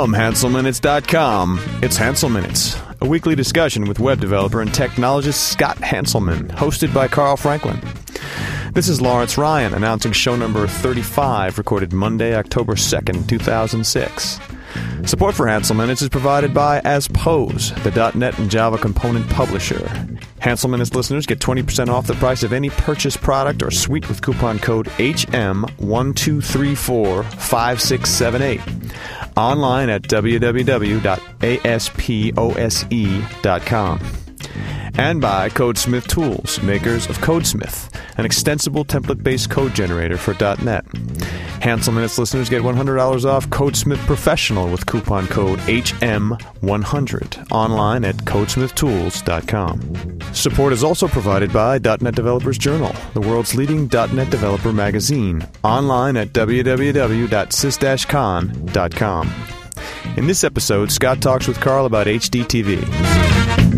From HanselMinutes.com, it's Hansel Minutes, a weekly discussion with web developer and technologist Scott Hanselman, hosted by Carl Franklin. This is Lawrence Ryan announcing show number 35, recorded Monday, October 2nd, 2006. Support for Hansel Minutes is provided by Aspose, the .NET and Java component publisher. Hansel Minutes listeners get 20% off the price of any purchased product or suite with coupon code HM12345678. Online at www.aspose.com. And by Codesmith Tools, makers of Codesmith, an extensible template-based code generator for .NET. Hansel Minutes listeners get $100 off Codesmith Professional with coupon code HM100. Online at codesmithtools.com. Support is also provided by .NET Developers Journal, the world's leading .NET developer magazine. Online at www.sys-con.com. In this episode, Scott talks with Carl about HDTV.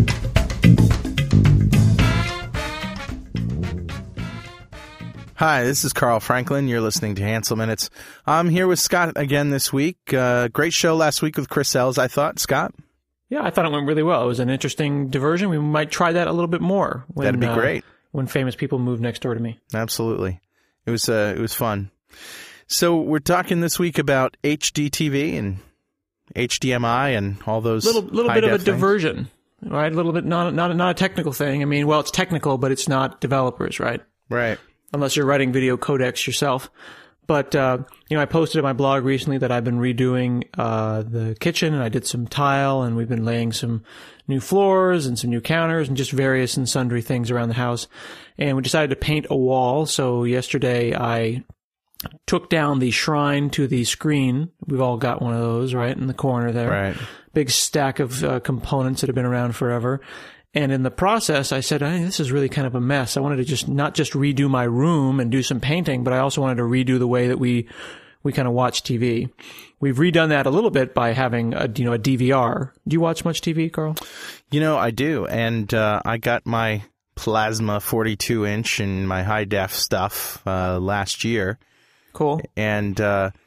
Hi, this is Carl Franklin. You're listening to Hansel Minutes. I'm here with Scott again this week. Great show last week with Chris Ells, I thought. Scott? Yeah, I thought it went really well. It was an interesting diversion. We might try that a little bit more. That'd be great. When famous people move next door to me. Absolutely. It was fun. So we're talking this week about HDTV and HDMI and all those little bit of a things. Diversion, right? A little bit, not a technical thing. I mean, well, it's technical, but it's not developers, right? Right. Unless you're writing video codecs yourself. But, I posted on my blog recently that I've been redoing the kitchen, and I did some tile, and we've been laying some new floors and some new counters and just various and sundry things around the house. And we decided to paint a wall. So yesterday I took down the shrine to the screen. We've all got one of those, right, in the corner there. Right. Big stack of components that have been around forever. And in the process, I said, hey, this is really kind of a mess. I wanted to not just redo my room and do some painting, but I also wanted to redo the way that we kind of watch TV. We've redone that a little bit by having a DVR. Do you watch much TV, Carl? I do. And I got my Plasma 42-inch and my high-def stuff last year. Cool. And,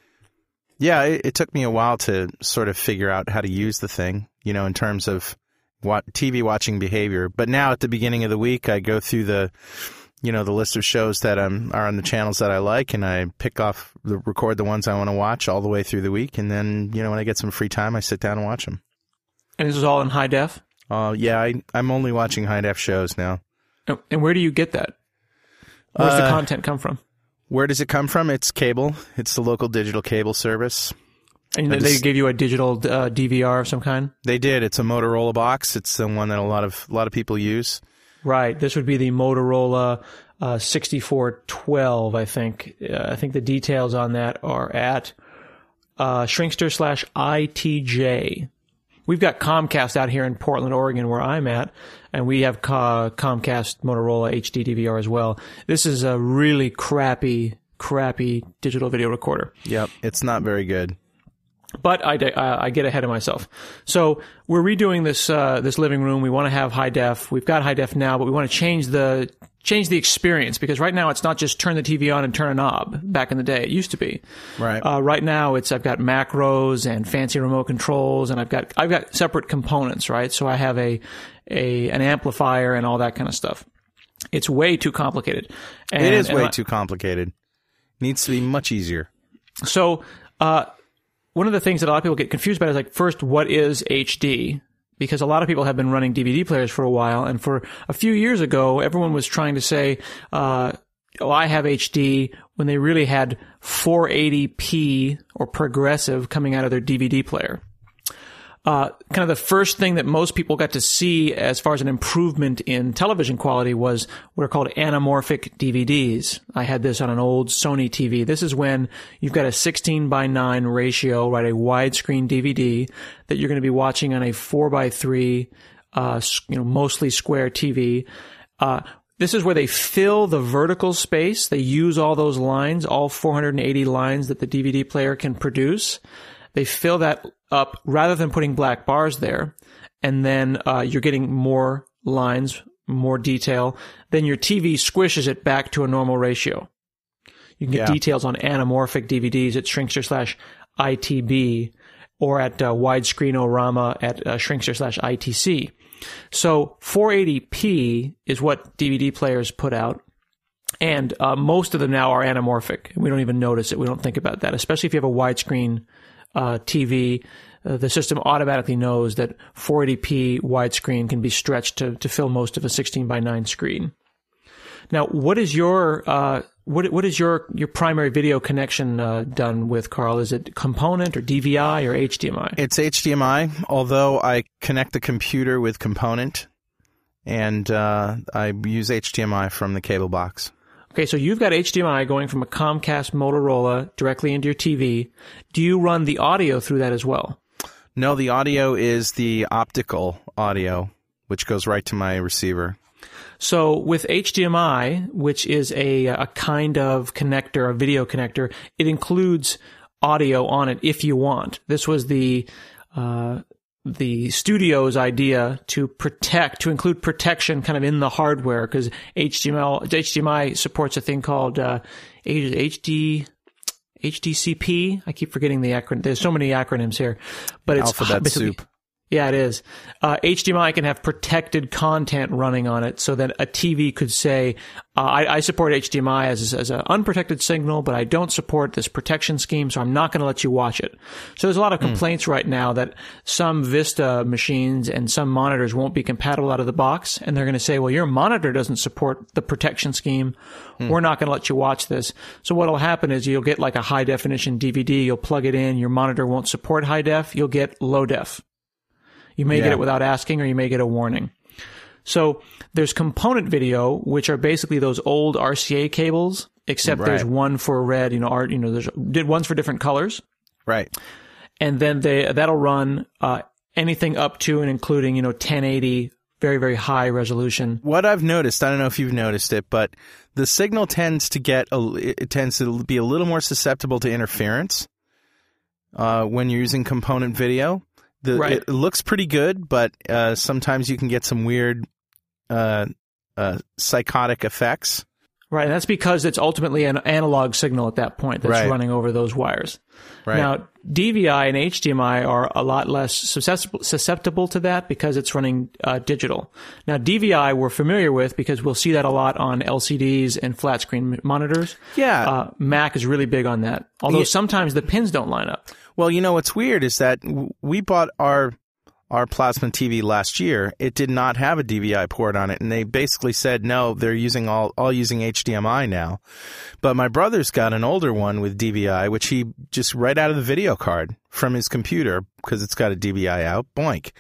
it took me a while to sort of figure out how to use the thing, in terms of TV watching behavior. But now at the beginning of the week, I go through the list of shows that are on the channels that I like, and I record the ones I want to watch all the way through the week. And then, when I get some free time, I sit down and watch them. And this is all in high def? I'm only watching high def shows now. Oh, and where do you get that? Where does the content come from? Where does it come from? It's cable. It's the local digital cable service. And they gave you a digital DVR of some kind? They did. It's a Motorola box. It's the one that a lot of people use. Right. This would be the Motorola 6412, I think. I think the details on that are at Shrinkster/ITJ. We've got Comcast out here in Portland, Oregon, where I'm at, and we have Comcast Motorola HD DVR as well. This is a really crappy digital video recorder. Yep. It's not very good. But I get ahead of myself. So we're redoing this living room. We want to have high def. We've got high def now, but we want to change the experience, because right now it's not just turn the TV on and turn a knob. Back in the day, it used to be. Right. Right now I've got macros and fancy remote controls, and I've got separate components. Right. So I have an amplifier and all that kind of stuff. It's way too complicated. It is way too complicated. Needs to be much easier. So, one of the things that a lot of people get confused about is, like, first, what is HD? Because a lot of people have been running DVD players for a while, and for a few years ago, everyone was trying to say, I have HD, when they really had 480p or progressive coming out of their DVD player. Kind of the first thing that most people got to see as far as an improvement in television quality was what are called anamorphic DVDs. I had this on an old Sony TV. This is when you've got a 16:9 ratio, right, a widescreen DVD that you're going to be watching on a 4:3, mostly square TV. This is where they fill the vertical space. They use all those lines, all 480 lines that the DVD player can produce. They fill that up rather than putting black bars there. And then you're getting more lines, more detail. Then your TV squishes it back to a normal ratio. You can get details on anamorphic DVDs at Shrinkster/ITB, or at Widescreen-O-Rama at Shrinkster/ITC. So 480p is what DVD players put out. And most of them now are anamorphic. We don't even notice it. We don't think about that, especially if you have a widescreen TV. The system automatically knows that 480p widescreen can be stretched to fill most of a 16:9 screen. Now, what is your primary video connection done with, Carl? Is it component or DVI or HDMI? It's HDMI, although I connect the computer with component, and I use HDMI from the cable box. Okay, so you've got HDMI going from a Comcast Motorola directly into your TV. Do you run the audio through that as well? No, the audio is the optical audio, which goes right to my receiver. So with HDMI, which is a kind of connector, a video connector, it includes audio on it if you want. This was the studio's idea to include protection kind of in the hardware, because HDMI supports a thing called HDCP. I keep forgetting the acronym. There's so many acronyms here, but it's alphabet soup. Yeah, it is. HDMI can have protected content running on it, so that a TV could say, I support HDMI as an unprotected signal, but I don't support this protection scheme, so I'm not going to let you watch it. So there's a lot of complaints right now that some Vista machines and some monitors won't be compatible out of the box, and they're going to say, well, your monitor doesn't support the protection scheme. We're not going to let you watch this. So what'll happen is you'll get like a high definition DVD, you'll plug it in, your monitor won't support high def, you'll get low def. You may get it without asking, or you may get a warning. So there's component video, which are basically those old RCA cables, except there's one for red, there's ones for different colors. Right. And then that'll run anything up to and including, 1080, very, very high resolution. What I've noticed, I don't know if you've noticed it, but the signal tends to be a little more susceptible to interference when you're using component video. It looks pretty good, but sometimes you can get some weird psychotic effects. Right, and that's because it's ultimately an analog signal at that point that's running over those wires. Right. Now, DVI and HDMI are a lot less susceptible to that because it's running digital. Now, DVI we're familiar with because we'll see that a lot on LCDs and flat screen monitors. Yeah. Mac is really big on that, although sometimes the pins don't line up. Well, what's weird is that we bought our plasma TV last year. It did not have a DVI port on it, and they basically said no, they're using all using HDMI now. But my brother's got an older one with DVI, which he just right out of the video card from his computer because it's got a DVI out. Boink.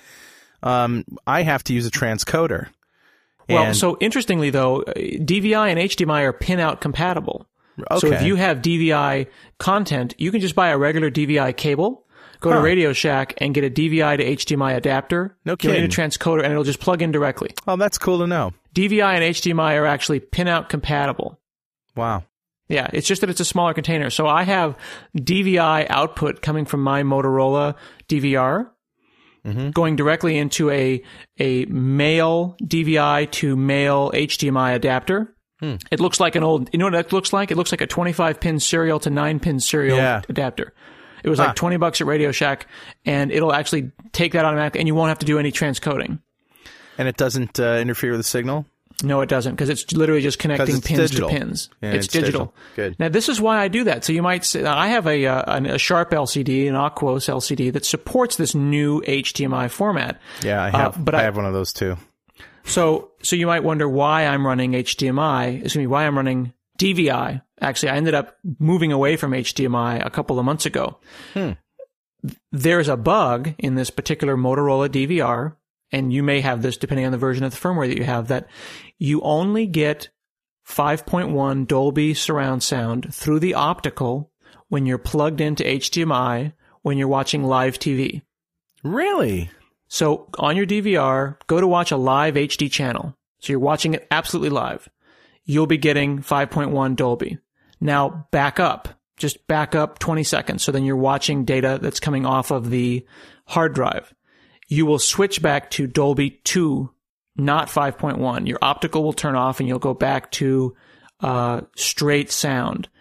I have to use a transcoder. Well, so interestingly though, DVI and HDMI are pin-out compatible. Okay. So if you have DVI content, you can just buy a regular DVI cable, go to Radio Shack, and get a DVI to HDMI adapter. No kidding. You'll need a transcoder, and it'll just plug in directly. Oh, that's cool to know. DVI and HDMI are actually pin-out compatible. Wow. Yeah, it's just that it's a smaller container. So I have DVI output coming from my Motorola DVR, going directly into a male DVI to male HDMI adapter. It looks like an old, you know what that looks like? It looks like a 25-pin serial to 9-pin serial adapter. It was like $20 at Radio Shack, and it'll actually take that automatically, and you won't have to do any transcoding. And it doesn't interfere with the signal? No, it doesn't, because it's literally just connecting pins to pins. Yeah, it's digital. Good. Now, this is why I do that. So you might say, I have a Sharp LCD, an Aquos LCD, that supports this new HDMI format. Yeah, I have one of those too. So you might wonder why I'm running why I'm running DVI. Actually, I ended up moving away from HDMI a couple of months ago. There's a bug in this particular Motorola DVR, and you may have this depending on the version of the firmware that you have, that you only get 5.1 Dolby surround sound through the optical when you're plugged into HDMI when you're watching live TV. Really? So on your DVR, go to watch a live HD channel. So you're watching it absolutely live. You'll be getting 5.1 Dolby. Now just back up 20 seconds. So then you're watching data that's coming off of the hard drive. You will switch back to Dolby 2, not 5.1. Your optical will turn off and you'll go back to straight sound.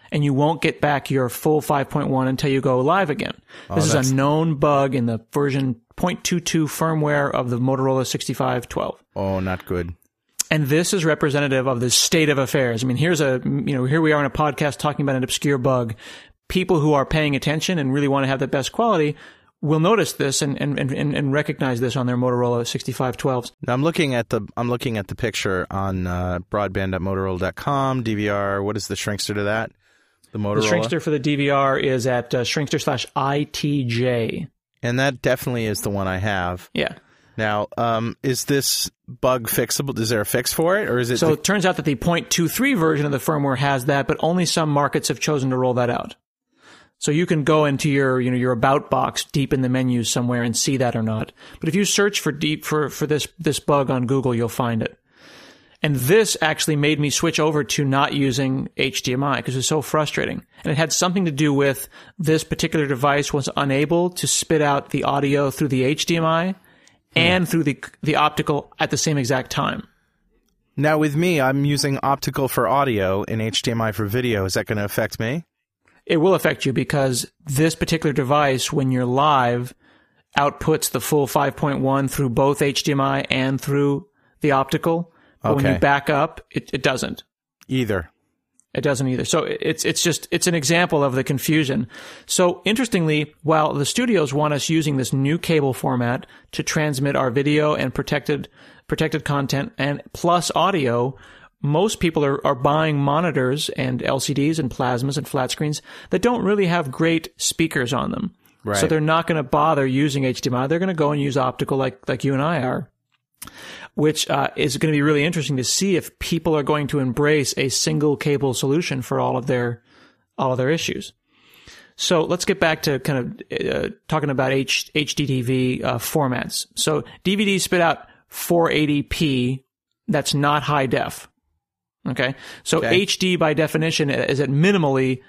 and you won't get back your full 5.1 until you go live again. This is a known bug in the version 0.22 firmware of the Motorola 6512. Oh, not good. And this is representative of the state of affairs. I mean, here we are in a podcast talking about an obscure bug. People who are paying attention and really want to have the best quality will notice this and recognize this on their Motorola 6512s. Now I'm looking at the picture on broadband.motorola.com, DVR. What is the shrinkster to that? The Motorola? The shrinkster for the DVR is at shrinkster/ITJ. And that definitely is the one I have. Yeah. Now, is this bug fixable? Is there a fix for it, or is it? So it turns out that the 0.23 version of the firmware has that, but only some markets have chosen to roll that out. So you can go into your about box deep in the menus somewhere and see that or not. But if you search for this bug on Google, you'll find it. And this actually made me switch over to not using HDMI because it was so frustrating. And it had something to do with this particular device was unable to spit out the audio through the HDMI and through the optical at the same exact time. Now with me, I'm using optical for audio and HDMI for video. Is that going to affect me? It will affect you because this particular device, when you're live, outputs the full 5.1 through both HDMI and through the optical. But when you back up, it doesn't. Either. It doesn't either. So it's an example of the confusion. So interestingly, while the studios want us using this new cable format to transmit our video and protected content and plus audio, most people are buying monitors and LCDs and plasmas and flat screens that don't really have great speakers on them. Right. So they're not going to bother using HDMI. They're going to go and use optical like you and I are, which is going to be really interesting to see if people are going to embrace a single cable solution for all of their issues. So let's get back to kind of talking about HDTV formats. So DVD spit out 480p. That's not high def. Okay. So HD by definition is at minimally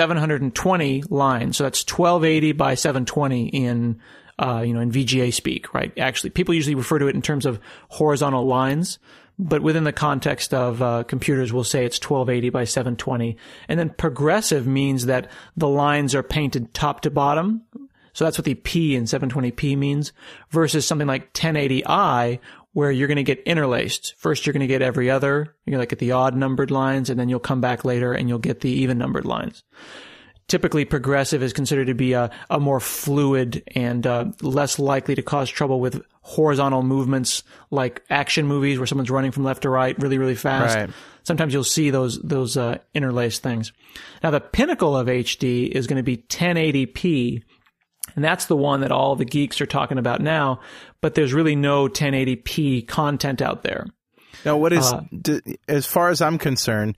720 lines. So that's 1280 by 720 in VGA speak, right? Actually, people usually refer to it in terms of horizontal lines, but within the context of computers, we'll say it's 1280 by 720. And then progressive means that the lines are painted top to bottom. So that's what the P in 720p means versus something like 1080i, where you're going to get interlaced. First, you're going to get every other. You're going to get the odd numbered lines, and then you'll come back later and you'll get the even numbered lines. Typically, progressive is considered to be a more fluid and less likely to cause trouble with horizontal movements like action movies where someone's running from left to right really, really fast. Right. Sometimes you'll see those interlaced things. Now, the pinnacle of HD is going to be 1080p. And that's the one that all the geeks are talking about now, but there's really no 1080p content out there. Now, what is, as far as I'm concerned,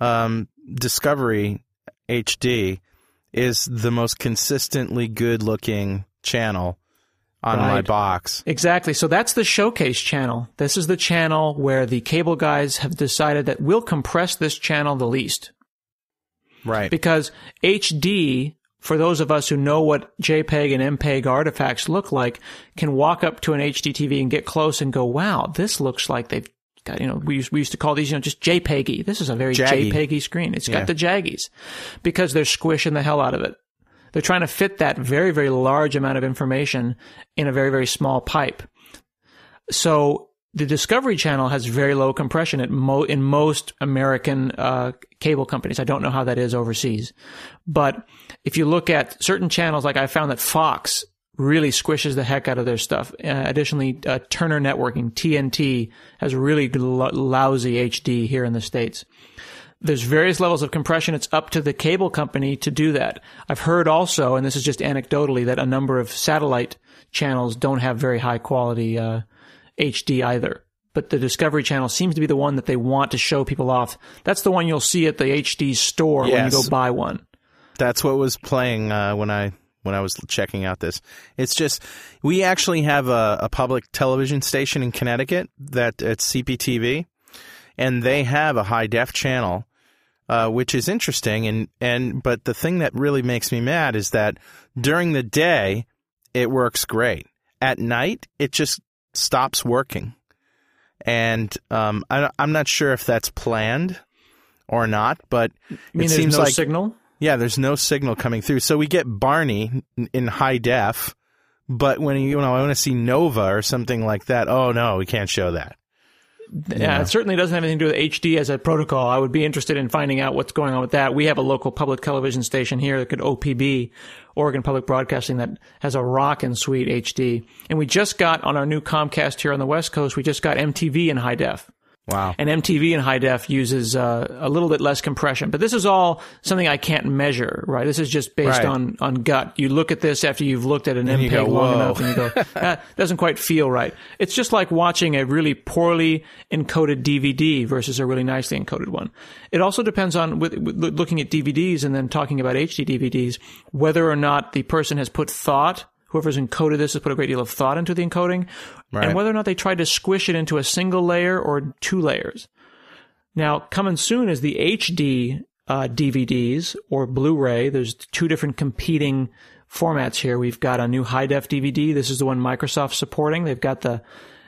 Discovery HD is the most consistently good-looking channel on my box. Exactly. So that's the showcase channel. This is the channel where the cable guys have decided that we'll compress this channel the least. Right. Because HD, for those of us who know what JPEG and MPEG artifacts look like, can walk up to an HD TV and get close and go, wow, this looks like they've got, we used to call these, just JPEG-y. This is a very JPEG-y screen. It's got the jaggies because they're squishing the hell out of it. They're trying to fit that very, very large amount of information in a very, very small pipe. So the Discovery Channel has very low compression in most American cable companies. I don't know how that is overseas. But if you look at certain channels, like I found that Fox really squishes the heck out of their stuff. Additionally, Turner Networking, TNT, has really lousy HD here in the States. There's various levels of compression. It's up to the cable company to do that. I've heard also, and this is just anecdotally, that a number of satellite channels don't have very high quality HD either. But the Discovery Channel seems to be the one that they want to show people off. That's the one you'll see at the HD store when you go buy one. That's what was playing when I was checking out this. It's just, we actually have a public television station in Connecticut that's CPTV, and they have a high def channel, which is interesting. But the thing that really makes me mad is that during the day, it works great. At night, it just stops working. And I'm not sure if that's planned or not, but You mean it there's seems no like signal? yeah, there's no signal coming through. So we get Barney in high def, but when I want to see Nova or something like that, oh no, we can't show that. Yeah, it certainly doesn't have anything to do with HD as a protocol. I would be interested in finding out what's going on with that. We have a local public television station here that could OPB, Oregon Public Broadcasting, that has a rockin' sweet HD. And we just got on our new Comcast here on the West Coast, we just got MTV in high def. Wow. And MTV in high def uses a little bit less compression. But this is all something I can't measure, right? This is just based on gut. You look at this after you've looked at an And you MPEG go, long "Whoa." enough and you go, that doesn't quite feel right. It's just like watching a really poorly encoded DVD versus a really nicely encoded one. It also depends on, with looking at DVDs and then talking about HD DVDs, whether or not the person has put thought, whoever's encoded this has put a great deal of thought into the encoding, and whether or not they tried to squish it into a single layer or 2 layers. Now, coming soon is the HD DVDs or Blu-ray. There's 2 different competing formats here. We've got a new high-def DVD. This is the one Microsoft's supporting. They've got the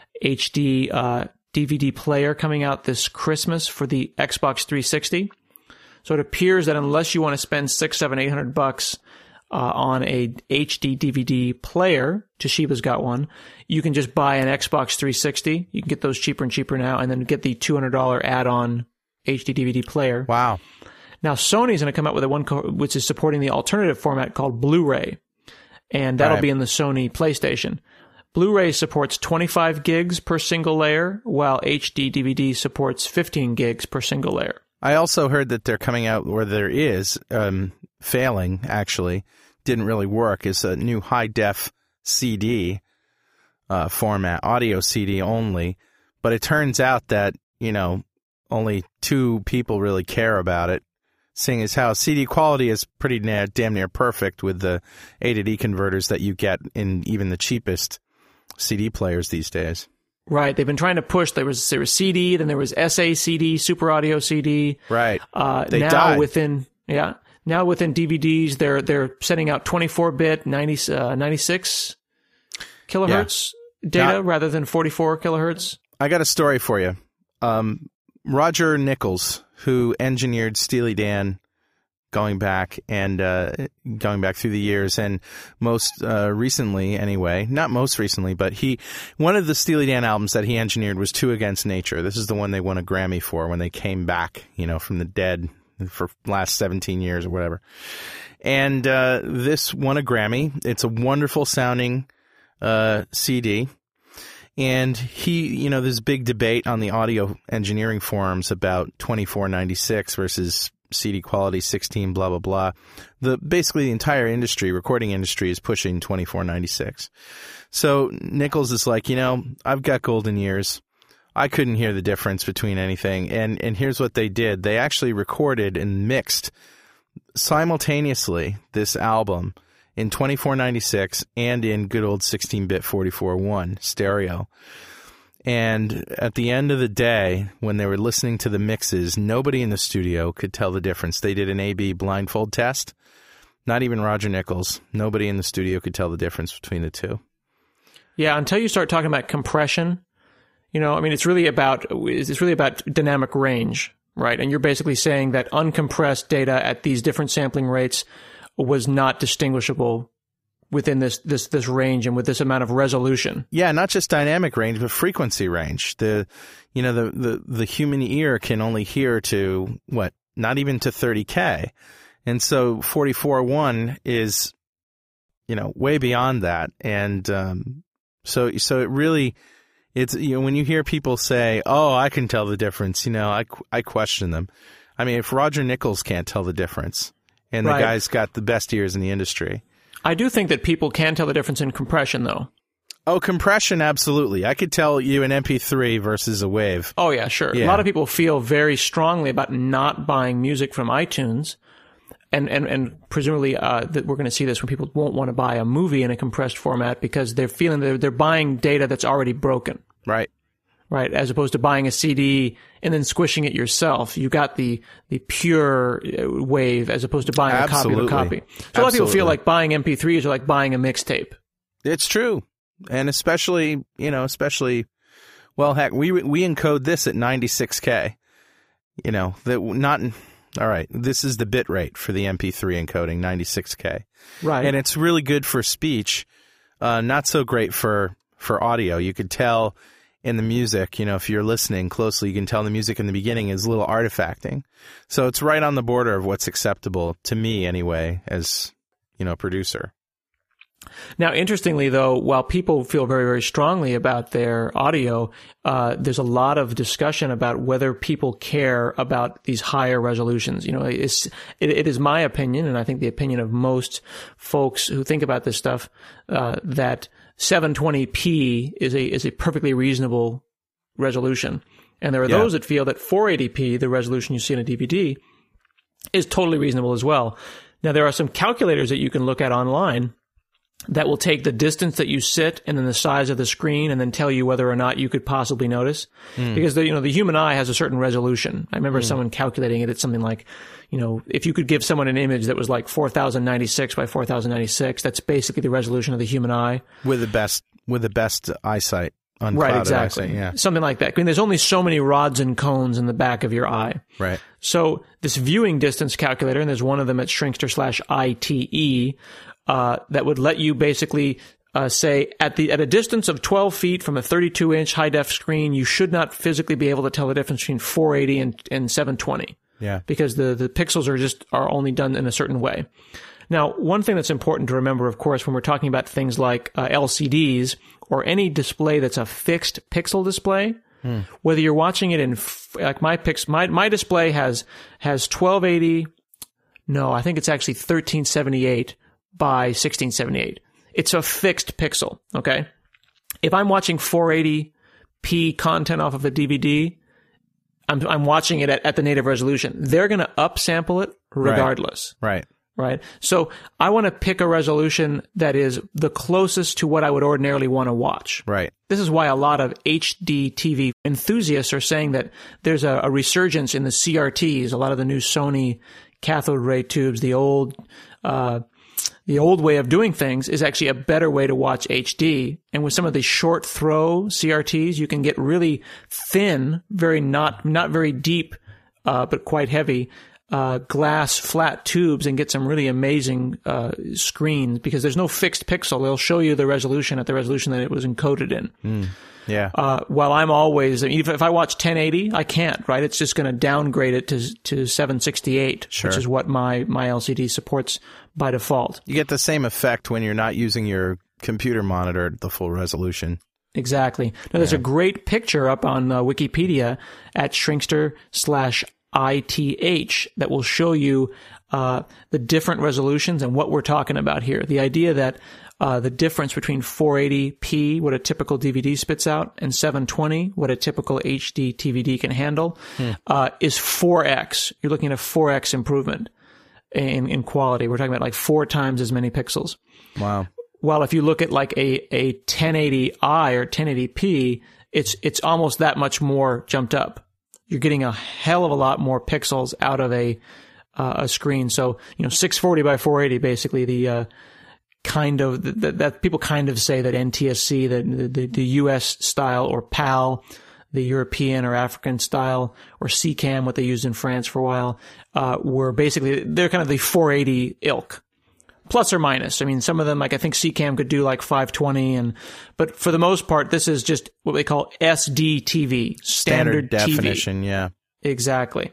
HD DVD player coming out this Christmas for the Xbox 360. So it appears that unless you want to spend $600, $700, $800 on a HD DVD player, Toshiba's got one, you can just buy an Xbox 360. You can get those cheaper and cheaper now, and then get the $200 add-on HD DVD player. Wow. Now, Sony's going to come out with one which is supporting the alternative format called Blu-ray, and that'll be in the Sony PlayStation. Blu-ray supports 25 gigs per single layer, while HD DVD supports 15 gigs per single layer. I also heard that they're coming out, or there is, failing actually, didn't really work, is a new high-def CD format, audio CD only. But it turns out that, only 2 people really care about it, seeing as how CD quality is pretty damn near perfect with the A to D converters that you get in even the cheapest CD players these days. Right. They've been trying to push. There was CD, then there was SACD, Super Audio CD. Right. They died. Now within DVDs, they're sending out 24-bit 96 kilohertz data rather than 44 kilohertz. I got a story for you. Roger Nichols, who engineered Steely Dan going back through the years, and most recently anyway, not most recently, but one of the Steely Dan albums that he engineered was Two Against Nature. This is the one they won a Grammy for when they came back, from the dead for last 17 years or whatever. And this won a Grammy. It's a wonderful sounding CD. And there's big debate on the audio engineering forums about 2496 versus CD quality 16, blah, blah, blah. Basically the entire industry, recording industry, is pushing 2496. So Nichols is like, I've got golden ears. I couldn't hear the difference between anything. And here's what they did. They actually recorded and mixed simultaneously this album in 2496 and in good old 16-bit 44.1 stereo. And at the end of the day, when they were listening to the mixes, nobody in the studio could tell the difference. They did an A/B blindfold test. Not even Roger Nichols. Nobody in the studio could tell the difference between the two. Yeah, until you start talking about compression, it's really about dynamic range, right? And you're basically saying that uncompressed data at these different sampling rates was not distinguishable within this range and with this amount of resolution. Yeah, not just dynamic range, but frequency range. The human ear can only hear to not even to 30K. And so 44.1 is, way beyond that. And so it really, it's, when you hear people say, "Oh, I can tell the difference," I question them. I mean, if Roger Nichols can't tell the difference, and the guy's got the best ears in the industry. I do think that people can tell the difference in compression, though. Oh, compression, absolutely. I could tell you an MP3 versus a WAV. Oh, yeah, sure. Yeah. A lot of people feel very strongly about not buying music from iTunes, and presumably that we're going to see this when people won't want to buy a movie in a compressed format because they're feeling they're buying data that's already broken. Right. Right, as opposed to buying a CD and then squishing it yourself. You got the pure wave as opposed to buying a copy of a copy. So a lot of people feel like buying MP3s are like buying a mixtape. It's true. And especially, well, heck, we encode this at 96K. All right, this is the bit rate for the MP3 encoding, 96K. Right. And it's really good for speech, not so great for audio. You could tell in the music, if you're listening closely, you can tell the music in the beginning is a little artifacting. So it's right on the border of what's acceptable, to me anyway, as, a producer. Now, interestingly, though, while people feel very, very strongly about their audio, there's a lot of discussion about whether people care about these higher resolutions. It is my opinion, and I think the opinion of most folks who think about this stuff, that 720p is a perfectly reasonable resolution. And there are those that feel that 480p, the resolution you see in a DVD, is totally reasonable as well. Now, there are some calculators that you can look at online that will take the distance that you sit and then the size of the screen and then tell you whether or not you could possibly notice. Because the human eye has a certain resolution. I remember someone calculating it at something like, if you could give someone an image that was like 4096 by 4096, that's basically the resolution of the human eye. With the best eyesight. Right, exactly. Eyesight, yeah. Something like that. I mean, there's only so many rods and cones in the back of your eye. Right. So this viewing distance calculator, and there's one of them at Shrinkster/ITE, that would let you basically say at a distance of 12 feet from a 32-inch high-def screen, you should not physically be able to tell the difference between 480 and 720. Yeah. Because the pixels are only done in a certain way. Now, one thing that's important to remember, of course, when we're talking about things like LCDs or any display that's a fixed pixel display, whether you're watching it in like my display has 1280. No, I think it's actually 1378 by 1678. It's a fixed pixel, okay? If I'm watching 480p content off of a DVD, I'm watching it at the native resolution. They're going to upsample it regardless. Right. So I want to pick a resolution that is the closest to what I would ordinarily want to watch. Right. This is why a lot of HD TV enthusiasts are saying that there's a resurgence in the CRTs, a lot of the new Sony cathode ray tubes, the old way of doing things is actually a better way to watch HD. And with some of the short throw CRTs, you can get really thin, not very deep, but quite heavy, glass flat tubes and get some really amazing, screens because there's no fixed pixel. They'll show you the resolution at the resolution that it was encoded in. Yeah. While I'm always, even if I watch 1080, I can't, right? It's just going to downgrade it to 768, which is what my LCD supports by default. You get the same effect when you're not using your computer monitor at the full resolution. Exactly. Now, there's a great picture up on Wikipedia at Shrinkster/ITH that will show you the different resolutions and what we're talking about here. The idea that the difference between 480p, what a typical DVD spits out, and 720, what a typical HD DVD can handle, is 4x. You're looking at a 4x improvement in quality. We're talking about like 4 times as many pixels. Wow. While if you look at like a 1080i or 1080p, it's almost that much more jumped up. You're getting a hell of a lot more pixels out of a screen. So, 640 by 480, basically the that people kind of say that NTSC, the US style, or PAL, the European or African style, or CCAM, what they used in France for a while, they're kind of the 480 ilk. Plus or minus. I mean, some of them, like I think CCAM could do like 520, but for the most part, this is just what they call SDTV, standard definition. TV. Yeah, exactly.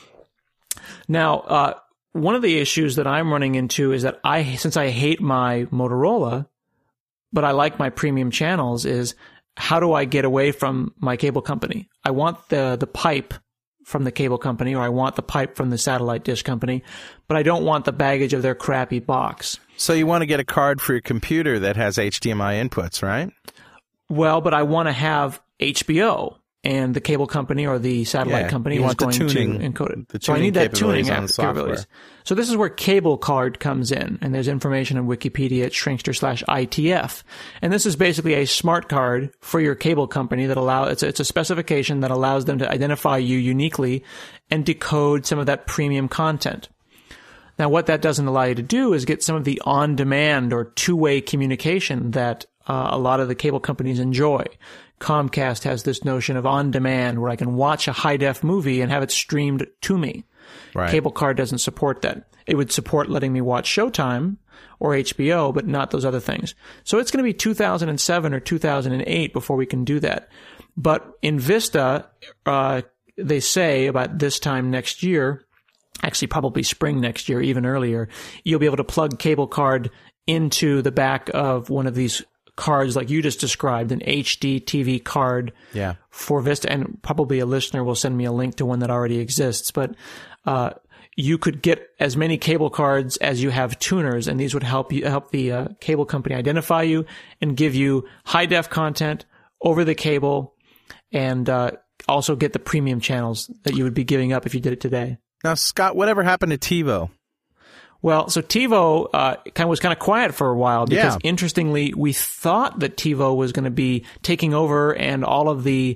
Now, one of the issues that I'm running into is that since I hate my Motorola, but I like my premium channels, is how do I get away from my cable company? I want the pipe from the cable company, or I want the pipe from the satellite dish company, but I don't want the baggage of their crappy box. So you want to get a card for your computer that has HDMI inputs, right? Well, but I want to have HBO, and the cable company or the satellite company is going to encode it. So I need that tuning capabilities. So this is where Cable Card comes in, and there's information on Wikipedia at Shrinkster/ITF. And this is basically a smart card for your cable company that it's a specification that allows them to identify you uniquely and decode some of that premium content. Now, what that doesn't allow you to do is get some of the on-demand or two-way communication that a lot of the cable companies enjoy. Comcast has this notion of on demand where I can watch a high def movie and have it streamed to me. Right. Cable card doesn't support that. It would support letting me watch Showtime or HBO, but not those other things. So it's going to be 2007 or 2008 before we can do that. But in Vista, they say about this time next year, actually probably spring next year, even earlier, you'll be able to plug cable card into the back of one of these cards like you just described, an HD TV card for Vista. And probably a listener will send me a link to one that already exists. But you could get as many cable cards as you have tuners, and these would help the cable company identify you and give you high def content over the cable, and also get the premium channels that you would be giving up if you did it today. Now, Scott, whatever happened to TiVo? Well, so TiVo was kind of quiet for a while because, interestingly, we thought that TiVo was going to be taking over, and all the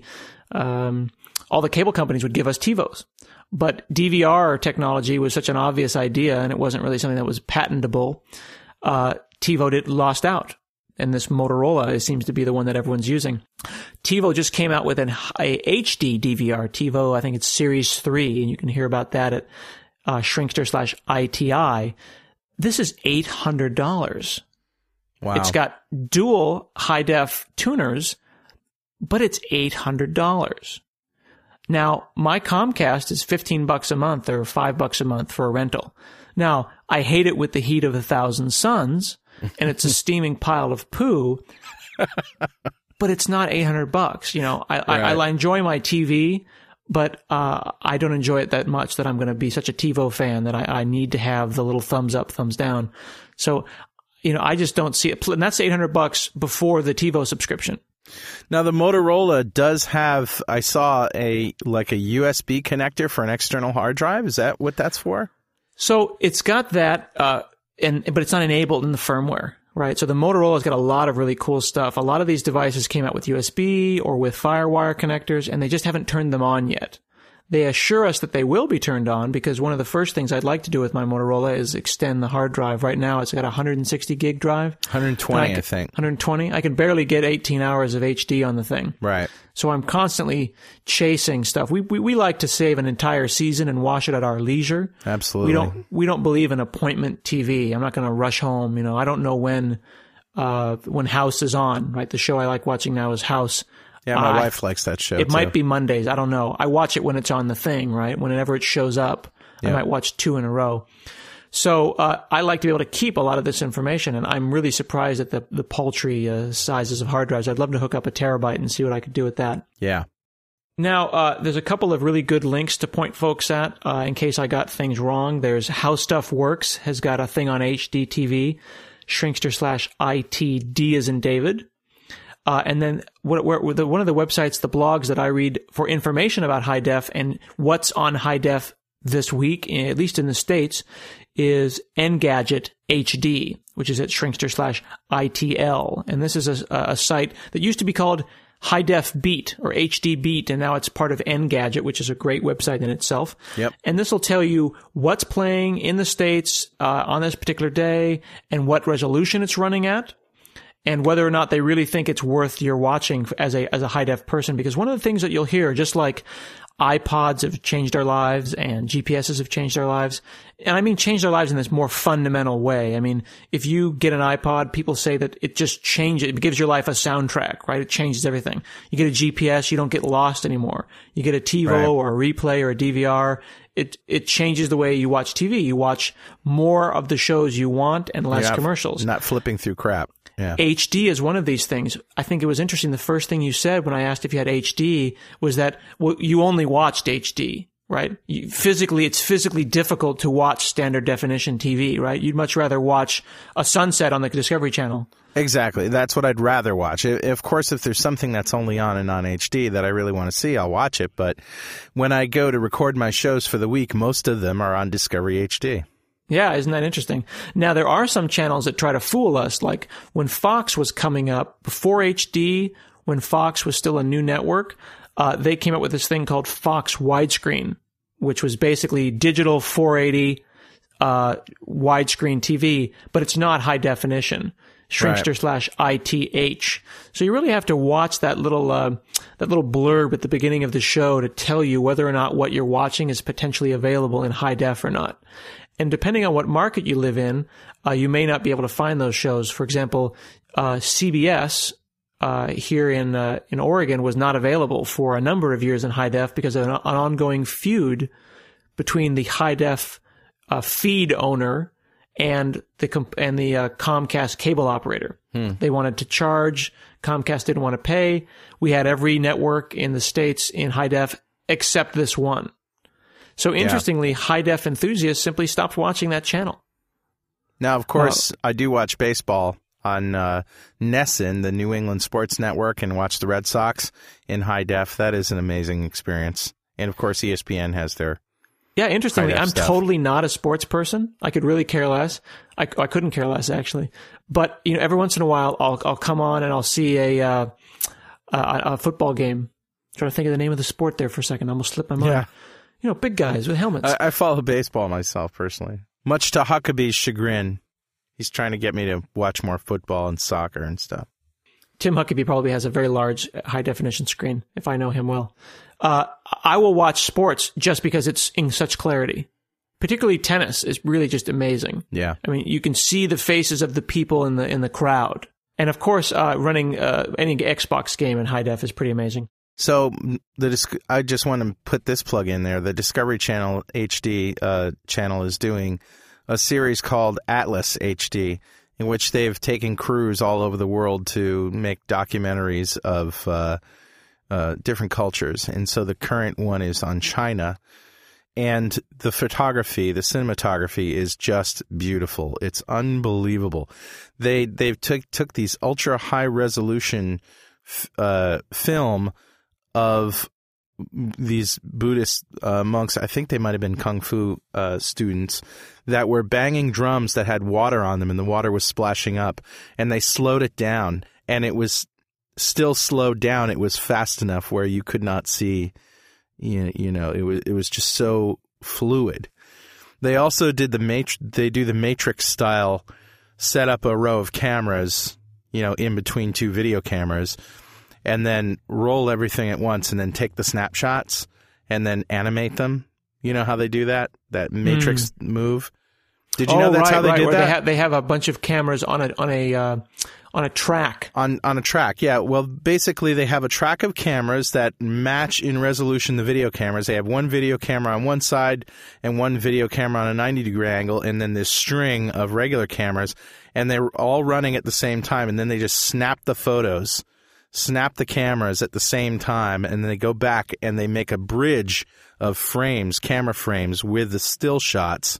cable companies would give us TiVos. But DVR technology was such an obvious idea, and it wasn't really something that was patentable. TiVo lost out, and this Motorola seems to be the one that everyone's using. TiVo just came out with a HD DVR. TiVo, I think it's Series 3, and you can hear about that at Shrinkster/ITI. This is $800. Wow. It's got dual high-def tuners, but it's $800. Now, my Comcast is $15 a month or $5 a month for a rental. Now, I hate it with the heat of 1,000 suns, and it's a steaming pile of poo, but it's not $800. You know, I enjoy my TV, but I don't enjoy it that much that I'm going to be such a TiVo fan that I need to have the little thumbs up, thumbs down. So, you know, I just don't see it. And that's $800 before the TiVo subscription. Now, the Motorola does have, I saw a USB connector for an external hard drive. Is that what that's for? So it's got that, but it's not enabled in the firmware, right? So the Motorola's got a lot of really cool stuff. A lot of these devices came out with USB or with FireWire connectors, and they just haven't turned them on yet. They assure us that they will be turned on because one of the first things I'd like to do with my Motorola is extend the hard drive. Right now, it's got a 160 gig drive. 120, I think. 120. I can barely get 18 hours of HD on the thing. Right. So I'm constantly chasing stuff. We like to save an entire season and watch it at our leisure. Absolutely. We don't believe in appointment TV. I'm not going to rush home. You know, I don't know when House is on, right? The show I like watching now is House. Yeah, my wife likes that show. It might be Mondays. I don't know. I watch it when it's on the thing, right? Whenever it shows up, I might watch 2 in a row. So I like to be able to keep a lot of this information, and I'm really surprised at the paltry sizes of hard drives. I'd love to hook up a terabyte and see what I could do with that. Yeah. Now, there's a couple of really good links to point folks at in case I got things wrong. There's How Stuff Works has got a thing on HD TV, Shrinkster/ITD as in David. And then one of the websites, the blogs that I read for information about high def and what's on high def this week, at least in the States, is Engadget HD, which is at Shrinkster/ITL. And this is a site that used to be called High Def Beat or HD Beat, and now it's part of Engadget, which is a great website in itself. Yep. And this will tell you what's playing in the States on this particular day and what resolution it's running at, and whether or not they really think it's worth your watching as a high def person. Because one of the things that you'll hear, just like iPods have changed our lives and GPSs have changed our lives, and I mean changed our lives in this more fundamental way. I mean, if you get an iPod, people say that it just changes, it gives your life a soundtrack, right? It changes everything. You get a GPS, you don't get lost anymore. You get a TiVo or a replay or a DVR, it changes the way you watch TV. You watch more of the shows you want and less commercials. Not flipping through crap. Yeah. HD is one of these things. I think it was interesting. The first thing you said when I asked if you had HD was that you only watched HD, right? It's physically difficult to watch standard definition TV, right? You'd much rather watch a sunset on the Discovery Channel. Exactly. That's what I'd rather watch. Of course, if there's something that's only on and on HD that I really want to see, I'll watch it. But when I go to record my shows for the week, most of them are on Discovery HD. Yeah, isn't that interesting? Now, there are some channels that try to fool us, like when Fox was coming up, before HD, when Fox was still a new network, they came up with this thing called Fox Widescreen, which was basically digital 480 widescreen TV, but it's not high definition. Shrinkster/ITH. So you really have to watch that little blurb at the beginning of the show to tell you whether or not what you're watching is potentially available in high def or not. And depending on what market you live in, you may not be able to find those shows. For example, CBS here in Oregon was not available for a number of years in high def because of an ongoing feud between the high def feed owner and the Comcast cable operator. They wanted to charge. Comcast didn't want to pay. We had every network in the States in high def except this one. So interestingly, high def enthusiasts simply stopped watching that channel. Now, of course, I do watch baseball on NESN, the New England Sports Network, and watch the Red Sox in high def. That is an amazing experience. And of course, ESPN has their interestingly, I'm stuff. totally not a sports person. I could really care less. I couldn't care less, actually. But every once in a while, I'll come on and I'll see a football game. I'm trying to think of the name of the sport there for a second. I almost slipped my mind. Yeah. Big guys with helmets. I follow baseball myself personally, much to Huckabee's chagrin. He's trying to get me to watch more football and soccer and stuff. Tim Huckabee probably has a very large high-definition screen, if I know him well. I will watch sports just because it's in such clarity. Particularly tennis is really just amazing. Yeah. I mean, you can see the faces of the people in the crowd. And of course, running any Xbox game in high def is pretty amazing. So I just want to put this plug in there. The Discovery Channel HD channel is doing a series called Atlas HD, in which they've taken crews all over the world to make documentaries of different cultures. And so the current one is on China. And the photography, the cinematography is just beautiful. It's unbelievable. They've took these ultra high resolution film of these Buddhist monks. I think they might have been kung fu students that were banging drums that had water on them, and the water was splashing up. And they slowed it down, and it was still slowed down. It was fast enough where you could not see. It was just so fluid. They also did the Matrix style, set up a row of cameras, in between two video cameras, and then roll everything at once, and then take the snapshots and then animate them. You know how they do that Matrix move? Did you know that's how they did that? They have a bunch of cameras on a track. On a track, yeah. Well, basically, they have a track of cameras that match in resolution the video cameras. They have one video camera on one side and one video camera on a 90-degree angle, and then this string of regular cameras, and they're all running at the same time, and then they just snap the photos, snap the cameras at the same time, and then they go back and they make a bridge of frames, camera frames, with the still shots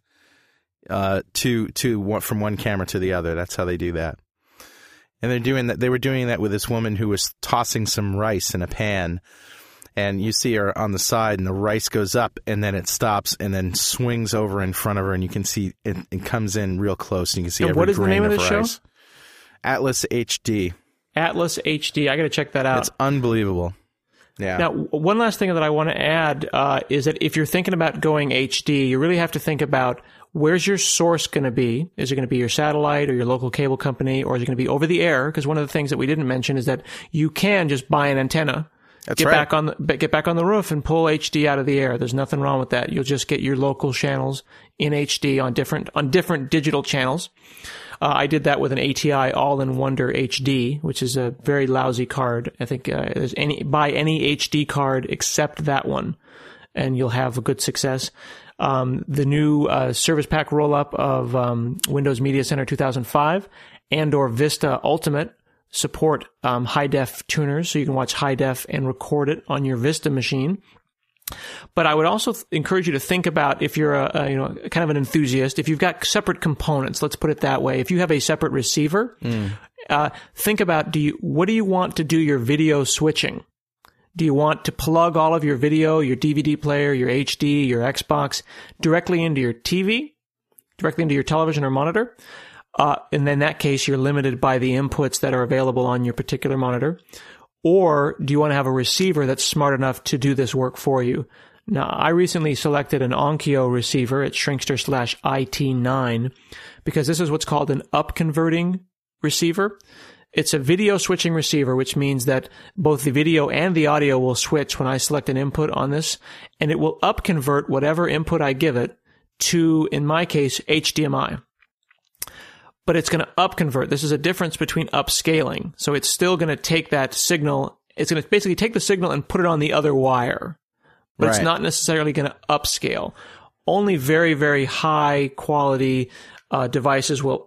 from one camera to the other. That's how they do that. And they were doing that with this woman who was tossing some rice in a pan, and you see her on the side, and the rice goes up, and then it stops, and then swings over in front of her, and you can see it comes in real close, and you can see every what is the name grain of the rice. show? Atlas HD. Atlas HD. I got to check that out. It's unbelievable. Yeah. Now, one last thing that I want to add is that if you're thinking about going HD, you really have to think about where's your source going to be. Is it going to be your satellite or your local cable company, or is it going to be over the air? Because one of the things that we didn't mention is that you can just buy an antenna, get back on the roof, and pull HD out of the air. There's nothing wrong with that. You'll just get your local channels in HD on different digital channels. I did that with an ATI All-in-Wonder HD, which is a very lousy card. I think buy any HD card except that one, and you'll have a good success. The new service pack roll-up of Windows Media Center 2005 and/or Vista Ultimate support high-def tuners, so you can watch high-def and record it on your Vista machine. But I would also encourage you to think about, if you're kind of an enthusiast, if you've got separate components, let's put it that way. If you have a separate receiver, think about, what do you want to do your video switching? Do you want to plug all of your video, your DVD player, your HD, your Xbox directly into your TV, directly into your television or monitor? And in that case, you're limited by the inputs that are available on your particular monitor. Or do you want to have a receiver that's smart enough to do this work for you? Now, I recently selected an Onkyo receiver at Shrinkster/IT9 because this is what's called an up-converting receiver. It's a video switching receiver, which means that both the video and the audio will switch when I select an input on this, and it will upconvert whatever input I give it to, in my case, HDMI. But it's going to upconvert. This is a difference between upscaling. So it's still going to take that signal. It's going to basically take the signal and put it on the other wire. But It's not necessarily going to upscale. Only very, very high quality devices will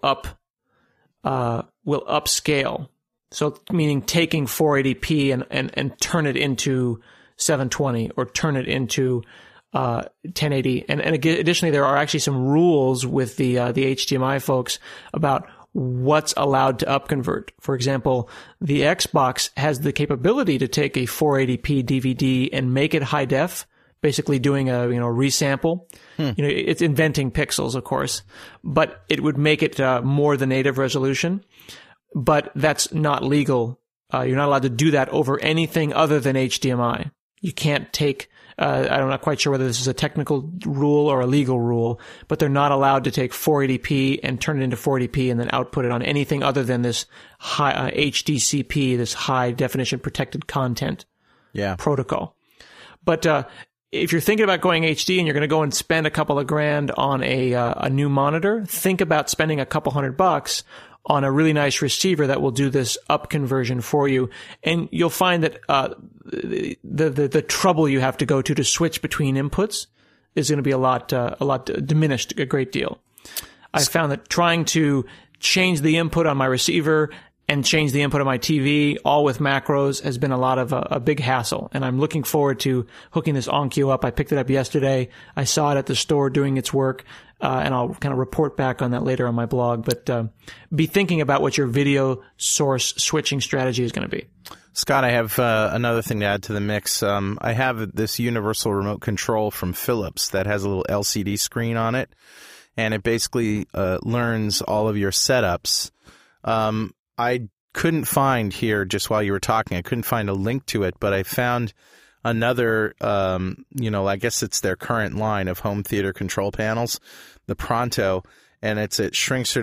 upscale. So meaning taking 480p and turn it into 720 or turn it into 1080. And additionally, there are actually some rules with the HDMI folks about what's allowed to upconvert. For example, the Xbox has the capability to take a 480p DVD and make it high def, basically doing a resample. It's inventing pixels, of course, but it would make it more the native resolution. But that's not legal. You're not allowed to do that over anything other than HDMI. You can't take. I'm not quite sure whether this is a technical rule or a legal rule, but they're not allowed to take 480p and turn it into 480p and then output it on anything other than this high HDCP, this high definition protected content protocol. But if you're thinking about going HD and you're going to go and spend a couple of grand on a new monitor, think about spending a couple $100 on a really nice receiver that will do this up conversion for you. And you'll find that the trouble you have to go to switch between inputs is going to be a lot diminished a great deal. I found that trying to change the input on my receiver and change the input on my TV, all with macros, has been a lot of a big hassle. And I'm looking forward to hooking this OnCue up. I picked it up yesterday. I saw it at the store doing its work. And I'll kind of report back on that later on my blog. But be thinking about what your video source switching strategy is going to be. Scott, I have another thing to add to the mix. I have this universal remote control from Philips that has a little LCD screen on it, and it basically learns all of your setups. I couldn't find here, just while you were talking, I couldn't find a link to it, but I found another, I guess it's their current line of home theater control panels, the Pronto, and it's at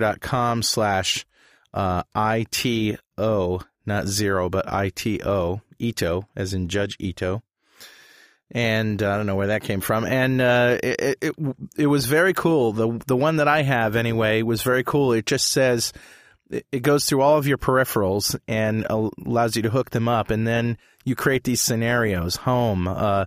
Shrinkster.com/ITO, not zero, but ITO, Ito, as in Judge Ito. And I don't know where that came from. And it was very cool. The one that I have, anyway, was very cool. It just says, it goes through all of your peripherals and allows you to hook them up, and then you create these scenarios: home,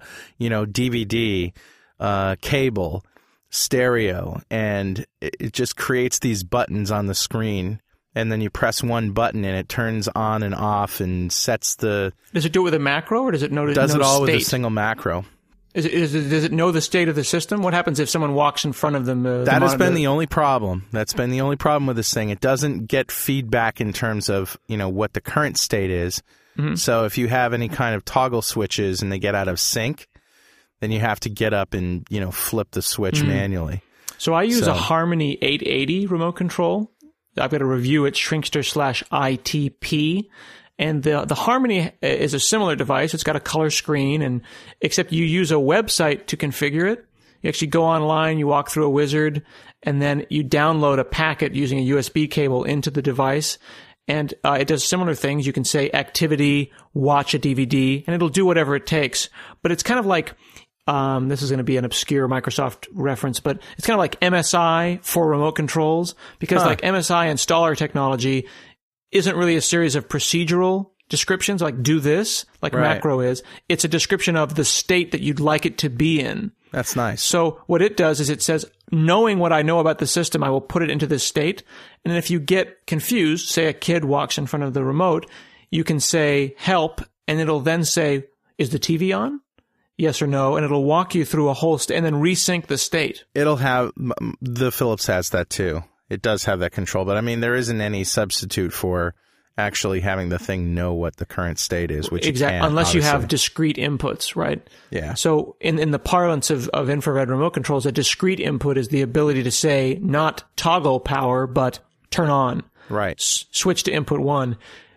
DVD, cable, stereo, and it just creates these buttons on the screen. And then you press one button, and it turns on and off and sets the. Does it do it with a macro, or does it know? Does it all state? With a single macro? Does it know the state of the system? What happens if someone walks in front of them? That has been the only problem. That's been the only problem with this thing. It doesn't get feedback in terms of what the current state is. Mm-hmm. So if you have any kind of toggle switches and they get out of sync, then you have to get up and flip the switch manually. So I use a Harmony 880 remote control. I've got a review at Shrinkster/ITP. And the Harmony is a similar device. It's got a color screen, and except you use a website to configure it. You actually go online, you walk through a wizard, and then you download a packet using a USB cable into the device. And it does similar things. You can say activity, watch a DVD, and it'll do whatever it takes. But it's kind of like, this is going to be an obscure Microsoft reference, but it's kind of like MSI for remote controls, because like MSI installer technology isn't really a series of procedural descriptions like do this, like macro is. It's a description of the state that you'd like it to be in. That's nice. So what it does is it says, knowing what I know about the system, I will put it into this state. And then if you get confused, say a kid walks in front of the remote, you can say help, and it'll then say, is the TV on? Yes or no, and it'll walk you through a whole and then resync the state. It'll have, the Philips has that too. It does have that control, but I mean, there isn't any substitute for actually having the thing know what the current state is, which exactly, unless you have discrete inputs, right? Yeah. So in the parlance of infrared remote controls, a discrete input is the ability to say not toggle power, but turn on. Right. Switch to input one.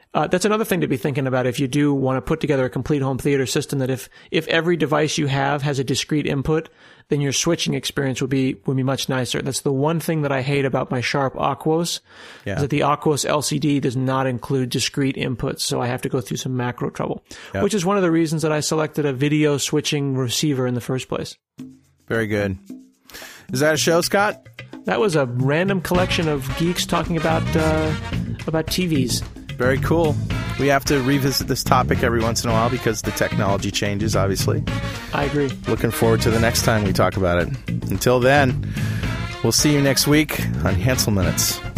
That's another thing to be thinking about if you do want to put together a complete home theater system, that if every device you have has a discrete input, then your switching experience would be much nicer. That's the one thing that I hate about my Sharp Aquos, is that the Aquos LCD does not include discrete inputs, so I have to go through some macro trouble, which is one of the reasons that I selected a video switching receiver in the first place. Very good. Is that a show, Scott? That was a random collection of geeks talking about TVs. Very cool. We have to revisit this topic every once in a while because the technology changes, obviously. I agree. Looking forward to the next time we talk about it. Until then, we'll see you next week on Hansel Minutes.